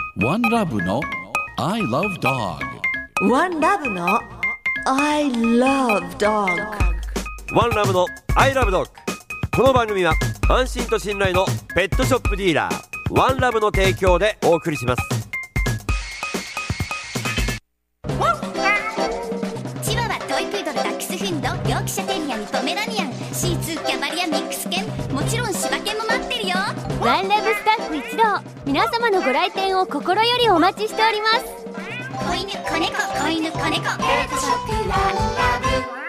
ワンラブの I love dog。 ワンラブの I love dog。 ワンラブの I love dog。 この番組は安心と信頼のペットショップディーラーワンラブの提供でお送りします。 チワワ、トイプードル、ダックスフンド、ヨークシャテリアにポメラニアン、シーツー、キャバリア、ミックス犬、もちろん柴犬も待ってるよ。 ワンラブスタッフ一同、皆様のご来店を心よりお待ちしております。 子犬、子猫、子犬、子猫、ペットショップワンラ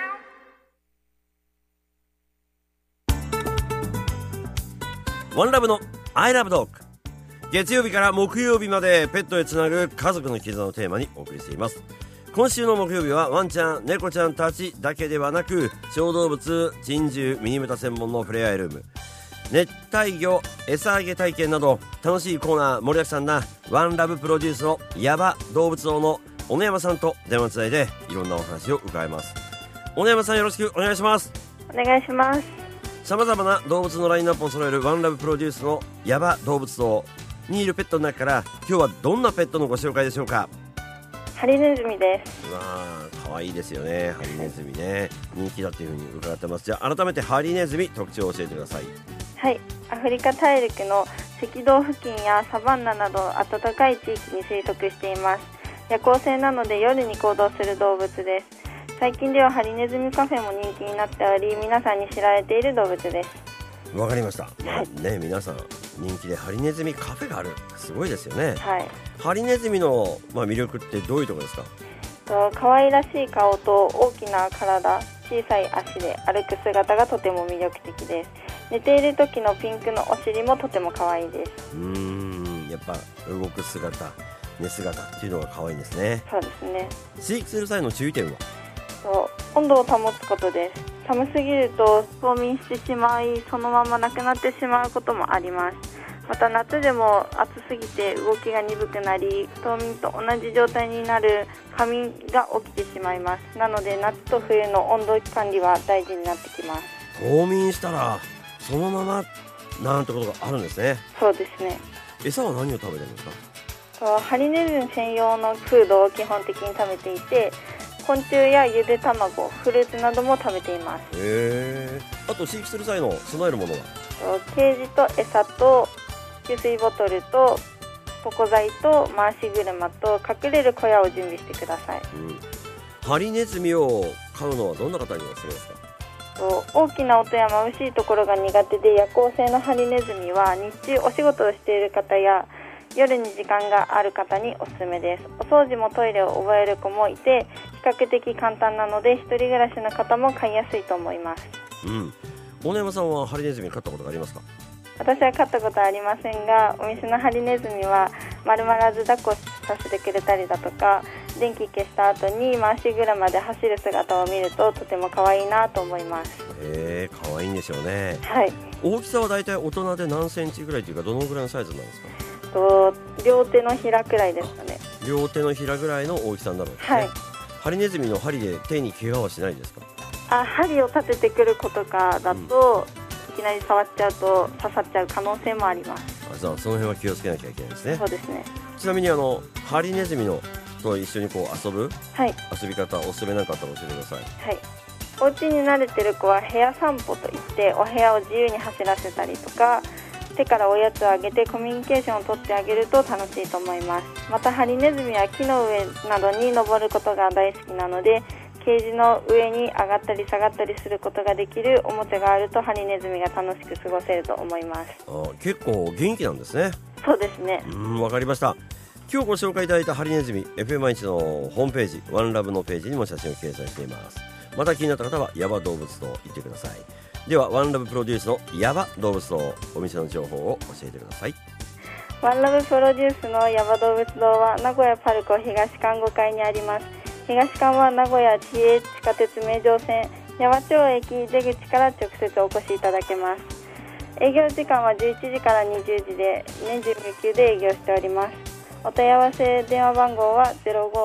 ブ。ワンラブの I love dog。 月曜日から木曜日までペットへつなぐ家族の絆をテーマにお送りしています。今週の木曜日はワンちゃん、猫ちゃんたちだけではなく、小動物、珍獣、ミニブタ専門のふれあいルーム、熱帯魚餌あげ体験など楽しいコーナー盛りだくさんなワンラブプロデュースのヤバ動物王の小野山さんと電話つないでいろんなお話を伺います。小野山さん、よろしくお願いします。 お願いします。 さまざまな動物のラインナップを揃えるワンラブプロデュースのヤバ動物王にいるペットの中から今日はどんなペットのご紹介でしょうか？ ハリネズミです。 うわー、かわいいですよね。ハリネズミね、人気だというふうに伺ってます。じゃあ改めてハリネズミ特徴を教えてください。 はい、アフリカ大陸の赤道付近やサバンナなど暖かい地域に生息しています。夜行性なので夜に行動する動物です。最近ではハリネズミカフェも人気になっており、皆さんに知られている動物です。 わかりました。皆さん人気でハリネズミカフェがある、すごいですよね。 はい、 ハリネズミの、魅力ってどういうところですか？ 可愛らしい顔と大きな体、小さい足で歩く姿がとても魅力的です。寝ている時のピンクのお尻もとても可愛いです。 やっぱ動く姿、寝姿っていうのが可愛いんですね。 そうですね。 飼育する際の注意点は？ 温度を保つことです。寒すぎると冬眠してしまい、そのまま亡くなってしまうこともあります。また夏でも暑すぎて動きが鈍くなり、冬眠と同じ状態になる夏眠が起きてしまいます。なので夏と冬の温度管理は大事になってきます。 冬眠したらそのままなんてことがあるんですね。 そうですね。 餌は何を食べてるんですか？ ハリネズミ専用のフードを基本的に食べていて、昆虫やゆで卵、フルーツなども食べています。 あと飼育する際の備えるものは？ ケージと餌と給水ボトルとポコ剤と回し車と隠れる小屋を準備してください。 ハリネズミを飼うのはどんな方におすすめですか？ 大きな音や眩しいところが苦手で夜行性のハリネズミは日中お仕事をしている方や夜に時間がある方におすすめです。お掃除もトイレを覚える子もいて比較的簡単なので一人暮らしの方も飼いやすいと思います。 大山さんはハリネズミ飼ったことがありますか？ 私は飼ったことはありませんが、お店のハリネズミは丸まらず抱っこさせてくれたりだとか、電気消した後に回し車で走る姿を見るととても可愛いなと思います。 可愛いんでしょうね。 はい。 大きさはだいたい大人で何センチぐらいというか、どのぐらいのサイズなんですか？ 両手のひらくらいですかね。 両手のひらぐらいの大きさになるんですね。はい。ハリネズミの針で手に怪我はしないですか？ 針を立ててくる子とかだと、いきなり触っちゃうと刺さっちゃう可能性もあります。 その辺は気をつけなきゃいけないですね。 そうですね。 ちなみにハリネズミのと一緒に遊ぶ、遊び方、おすすめなんかあったら教えてください。 はい。お家に慣れてる子は部屋散歩といってお部屋を自由に走らせたりとか、手からおやつをあげてコミュニケーションを取ってあげると楽しいと思います。またハリネズミは木の上などに登ることが大好きなので、ケージの上に上がったり下がったりすることができるおもちゃがあるとハリネズミが楽しく過ごせると思います。 結構元気なんですね。 そうですね。 わかりました。今日ご紹介いただいたハリネズミ、 FM1 のホームページワンラブのページにも写真を掲載しています。また気になった方はヤバ動物と言ってください。ではワンラブプロデュースのヤバ動物とお店の情報を教えてください。 ワンラブプロデュースのヤバ動物堂は名古屋パルコ東館5階にあります。東館は名古屋市営地下鉄名城線八幡町駅出口から直接お越しいただけます。営業時間は11時から20時で年中無休で営業しております。お問い合わせ電話番号は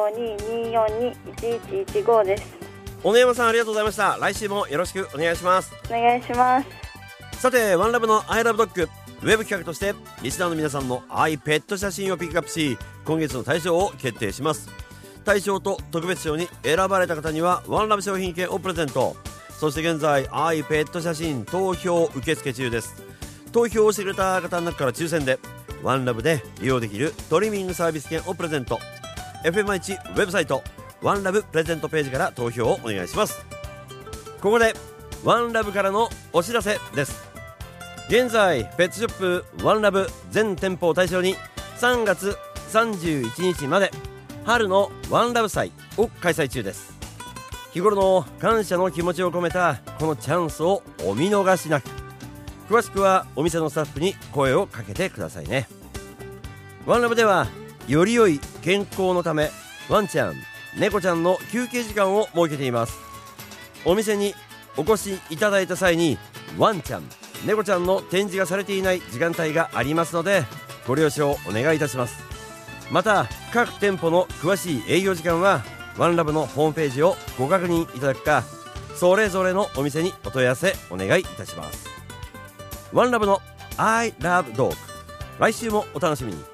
052-242-1115 です。 小野山さん、ありがとうございました。来週もよろしくお願いします。 お願いします。 さて、ワンラブの I love dog、 ウェブ企画としてリスナーの皆さんの愛ペット写真をピックアップし、今月の大賞を決定します。大賞と特別賞に選ばれた方にはワンラブ商品券をプレゼント。そして現在愛ペット写真投票受付中です。投票をしてくれた方の中から抽選でワンラブで利用できるトリミングサービス券をプレゼント。 FM1 ウェブサイトワンラブプレゼントページから投票をお願いします。ここでワンラブからのお知らせです。現在ペットショップワンラブ全店舗を対象に3月31日まで春のワンラブ祭を開催中です。日頃の感謝の気持ちを込めたこのチャンスをお見逃しなく。詳しくはお店のスタッフに声をかけてくださいね。ワンラブではより良い健康のためワンちゃん猫ちゃんの休憩時間を設けています。お店にお越しいただいた際にワンちゃん猫ちゃんの展示がされていない時間帯がありますのでご了承お願いいたします。また各店舗の詳しい営業時間はワンラブのホームページをご確認いただくか、それぞれのお店にお問い合わせお願いいたします。ワンラブの I love dog、 来週もお楽しみに。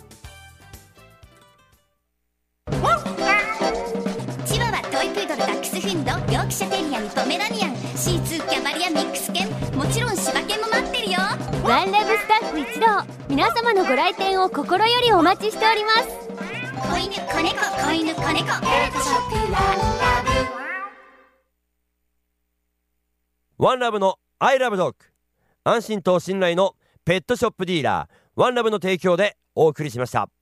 チワワ、トイプードル、ダックスフンド、ヨークシャテリアン、ポメラニアン、シーツー、キャバリア、ミックス犬、もちろん柴犬も待ってるよ。 ワンラブスタッフ一同、皆様のご来店を心よりお待ちしております。 子犬、子猫、子犬、子猫、ペットショップワンラブ。 ワンラブの I love dog、 安心と信頼のペットショップディーラーワンラブの提供でお送りしました。